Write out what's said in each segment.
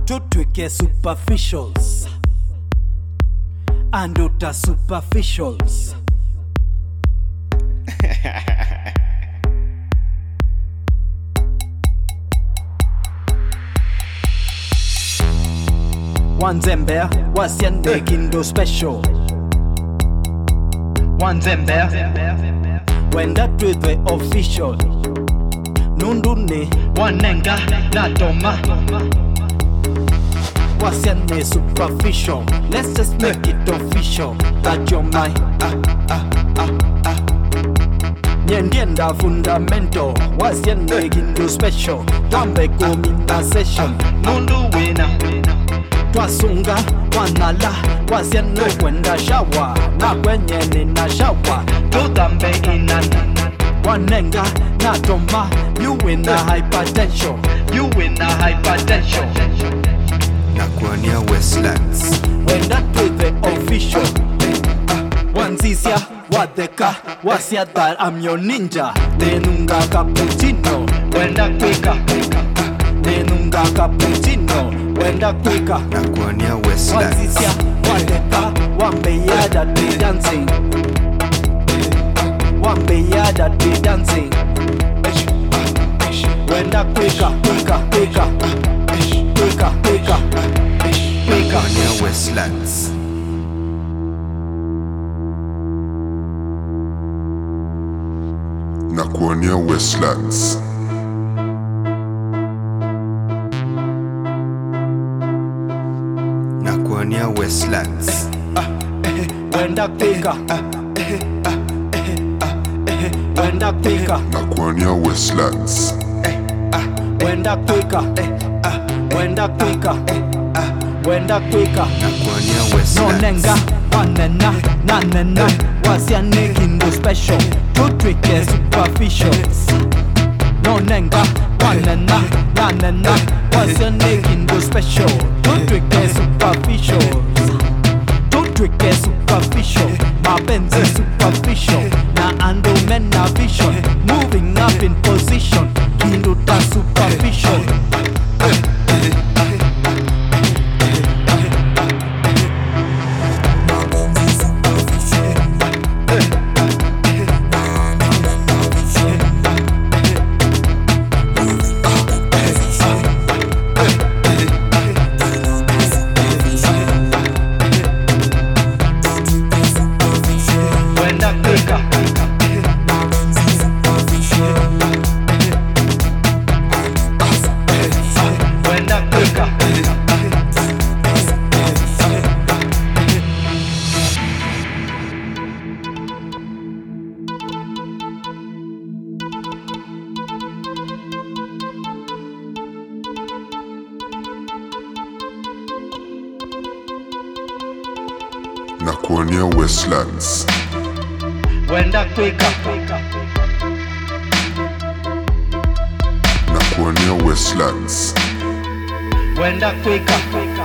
tutwike superficials and uta superficials. Wanzembe wasiende kindo special. Wanzembe wenda with the official. Nundune wanenga na doma wasiende superficial. Let's just make it official that you're my Nyendienda fundamental wasiende kindo special. Tambe komina session Nundu wina twasunga wanala wasiende kwenda shawa na kwenye nina shawa tudambe inana wanenga na doma. You in the hypertension. You in the hypertension. Nakwania Westlands. When that with the official Wanzisia wadeka wasiadar I'm your ninja. Nenunga cappuccino. When that quicker Nenunga cappuccino. When that quicker Nakwania Westlands. Wanzisia wadeka wambeyada be dancing. Wambeyada be dancing. When that quicker Nakwania Westlands. Nakwania Westlands. Nakwania Westlands. When that quicker When that quicker Nakwania Westlands. When that quicker When that quicker When that quicker Nakwania No Westlands. nenga wanena na nena wasiane kindo special. Tutwike superficials. No nenga wanena na nena wasiane kindo special. Tutwike superficials. Tutwike superficial. Mapenzi superficial. Na ando mena vision. Moving up in position. Kindo ta superficial. Nakwania Westlands. When that quicker Nakwania Westlands. When that quicker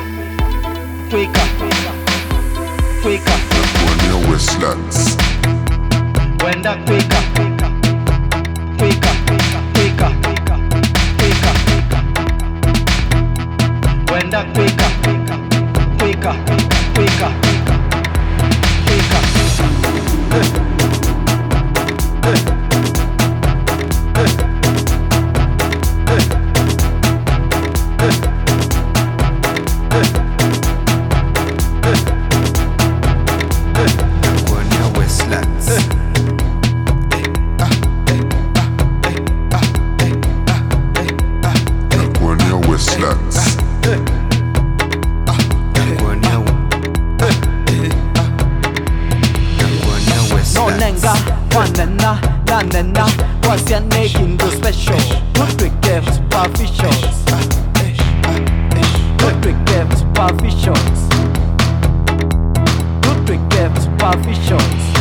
Nakwania Westlands. When that quicker When that quicker Nakwania Westlands. Nakwania Westlands. Nakwania No Westlands. nenga wanena na nena wasiane kindo special. Tutwike superficials. Tutwike superficials. Tutwike superficials.